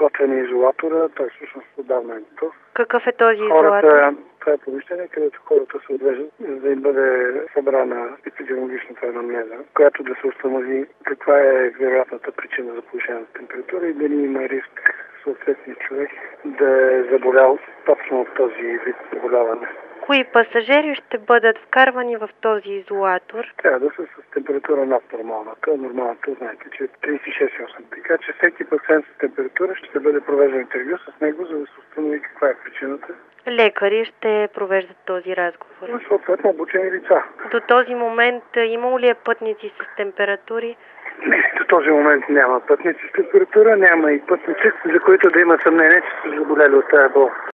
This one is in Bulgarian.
подготвен изолатора, той всъщност отдавна е готов. Какъв е този изолатор? Това е помещение, където хората се отвеждат, за да им бъде събрана епидемиологичната анамнеза, която да се установи каква е вероятната причина за повишената температура и дали има риск съответният човек да е заболял точно от този вид заболяване. Кои пасажери ще бъдат вкарвани в този изолатор? Трябва да са с температура над нормалната. Нормалната, знаете, че е 36,8. Така че всеки пациент с температура ще бъде провеждан интервю с него, за да се установи каква е причината. Лекари ще провеждат този разговор. И съответно обучени лица. До този момент имало ли е пътници с температури? Не, до този момент няма пътници с температура, няма и пътници, за които да има съмнение, че са заболели от тази болест.